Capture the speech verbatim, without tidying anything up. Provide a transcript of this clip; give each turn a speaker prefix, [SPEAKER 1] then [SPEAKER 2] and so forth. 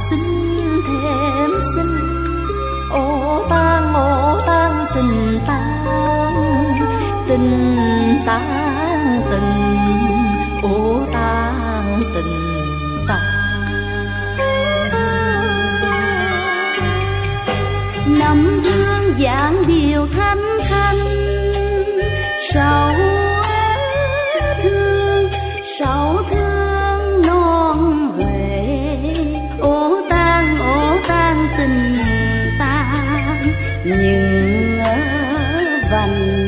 [SPEAKER 1] xin thêm xin, ô tan ô tan tình tan, tình tan tình, ô tan tình tan. Năm thương dạng điều thanh thanh, sầu thương sầu thương non huệ, ô tan ô tan tình tan, nhưng vành